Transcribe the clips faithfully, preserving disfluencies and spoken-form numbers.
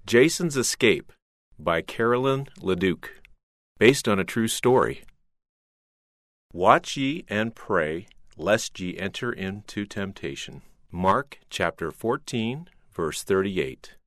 Jason's Escape by Carolyn Leduc, based on a true story. Watch ye and pray, lest ye enter into temptation. Mark chapter fourteen, verse thirty-eight.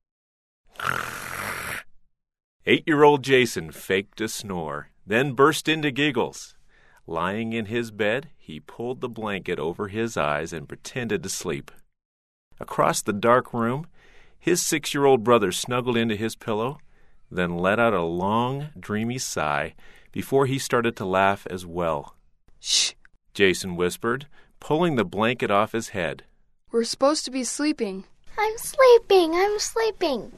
Eight-year-old Jason faked a snore, then burst into giggles. Lying in his bed, he pulled the blanket over his eyes and pretended to sleep. Across the dark room, his six-year-old brother snuggled into his pillow, then let out a long, dreamy sigh before he started to laugh as well. "Shh," Jason whispered, pulling the blanket off his head. "We're supposed to be sleeping." "I'm sleeping, I'm sleeping."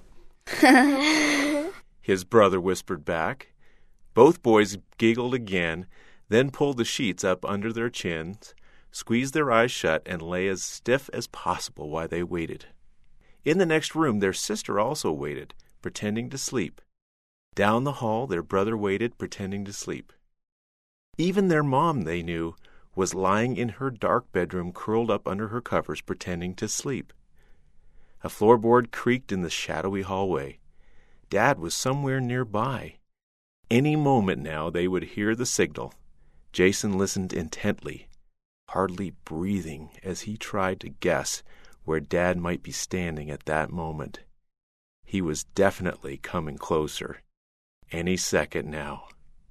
His brother whispered back. Both boys giggled again, then pulled the sheets up under their chins, squeezed their eyes shut, and lay as stiff as possible while they waited. In the next room, their sister also waited, pretending to sleep. Down the hall, their brother waited, pretending to sleep. Even their mom, they knew, was lying in her dark bedroom, curled up under her covers, pretending to sleep. A floorboard creaked in the shadowy hallway. Dad was somewhere nearby. Any moment now they would hear the signal. Jason listened intently, hardly breathing as he tried to guess where Dad might be standing at that moment. He was definitely coming closer. Any second now.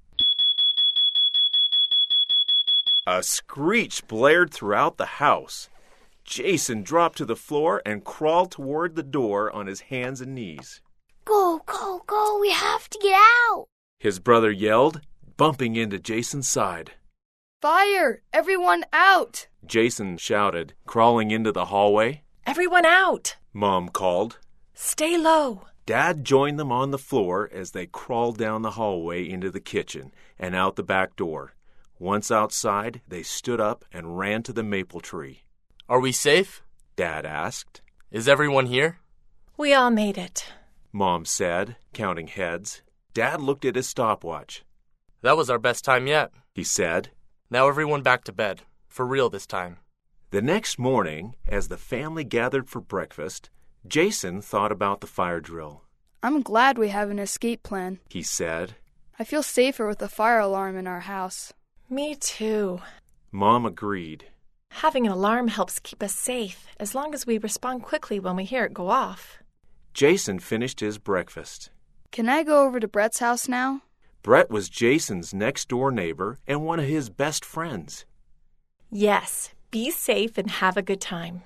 A screech blared throughout the house. Jason dropped to the floor and crawled toward the door on his hands and knees. "Go, go, go, we have to get out!" His brother yelled, bumping into Jason's side. "Fire! Everyone out!" Jason shouted, crawling into the hallway. "Everyone out!" Mom called. "Stay low!" Dad joined them on the floor as they crawled down the hallway into the kitchen and out the back door. Once outside, they stood up and ran to the maple tree. "Are we safe?" Dad asked. "Is everyone here?" "We all made it," Mom said, counting heads. Dad looked at his stopwatch. "That was our best time yet," he said. "Now everyone back to bed. For real this time." The next morning, as the family gathered for breakfast, Jason thought about the fire drill. "I'm glad we have an escape plan," he said. "I feel safer with a fire alarm in our house." "Me too." Mom agreed. Having an alarm helps keep us safe, as long as we respond quickly when we hear it go off. Jason finished his breakfast. "Can I go over to Brett's house now?" Brett was Jason's next-door neighbor and one of his best friends. Yes, be safe and have a good time.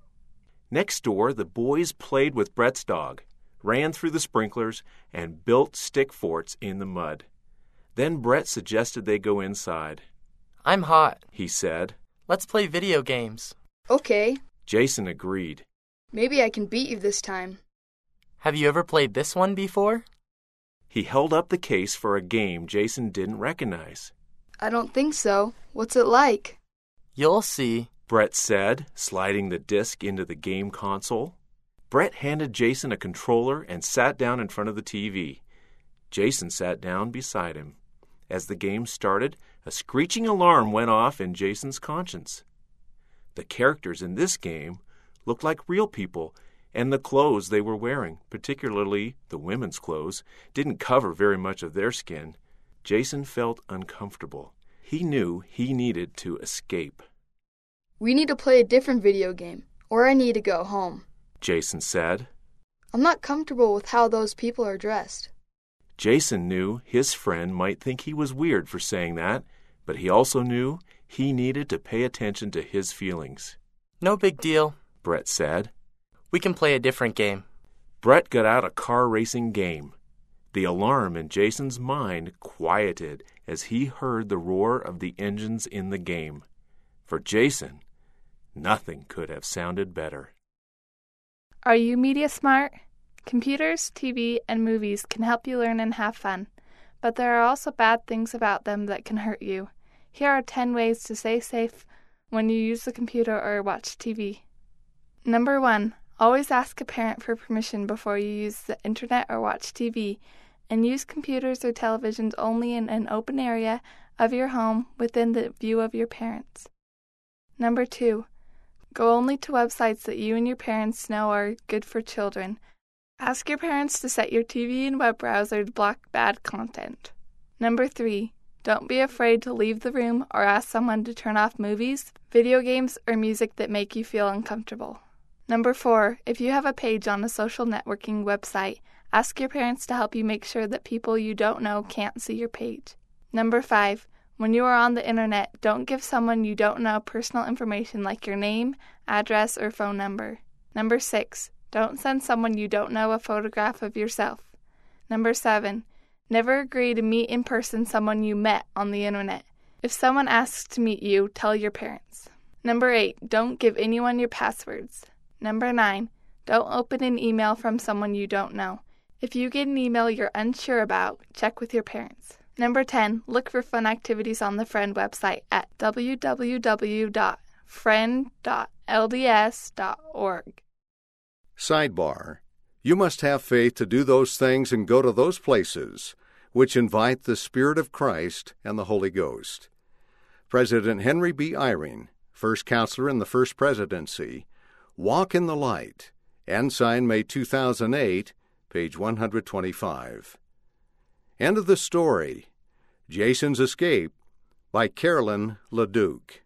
Next door, the boys played with Brett's dog, ran through the sprinklers, and built stick forts in the mud. Then Brett suggested they go inside. "I'm hot," he said. "Let's play video games." "Okay. Jason agreed. Maybe I can beat you this time." "Have you ever played this one before?" He held up the case for a game Jason didn't recognize. "I don't think so. What's it like?" "You'll see," Brett said, sliding the disc into the game console. Brett handed Jason a controller and sat down in front of the T V. Jason sat down beside him. As the game started, a screeching alarm went off in Jason's conscience. The characters in this game looked like real people, and the clothes they were wearing, particularly the women's clothes, didn't cover very much of their skin. Jason felt uncomfortable. He knew he needed to escape. "We need to play a different video game, or I need to go home," Jason said. "I'm not comfortable with how those people are dressed." Jason knew his friend might think he was weird for saying that, but he also knew he needed to pay attention to his feelings. "No big deal," Brett said. "We can play a different game." Brett got out a car racing game. The alarm in Jason's mind quieted as he heard the roar of the engines in the game. For Jason, nothing could have sounded better. Are you media smart? Computers, T V, and movies can help you learn and have fun, but there are also bad things about them that can hurt you. Here are ten ways to stay safe when you use the computer or watch T V. Number one, always ask a parent for permission before you use the internet or watch T V, and use computers or televisions only in an open area of your home within the view of your parents. Number two, go only to websites that you and your parents know are good for children. Ask your parents to set your T V and web browser to block bad content. Number three, don't be afraid to leave the room or ask someone to turn off movies, video games, or music that make you feel uncomfortable. Number four, if you have a page on a social networking website, ask your parents to help you make sure that people you don't know can't see your page. Number five, when you are on the internet, don't give someone you don't know personal information like your name, address, or phone number. Number six, don't send someone you don't know a photograph of yourself. Number seven, never agree to meet in person someone you met on the internet. If someone asks to meet you, tell your parents. Number eight, don't give anyone your passwords. Number nine, don't open an email from someone you don't know. If you get an email you're unsure about, check with your parents. Number ten, look for fun activities on the Friend website at w w w dot friend dot l d s dot org. Sidebar. You must have faith to do those things and go to those places which invite the Spirit of Christ and the Holy Ghost. President Henry B. Eyring, first counselor in the First Presidency, Walk in the Light, Ensign, May two thousand eight, page one hundred twenty-five. End of the story. Jason's Escape by Carolyn LeDuc.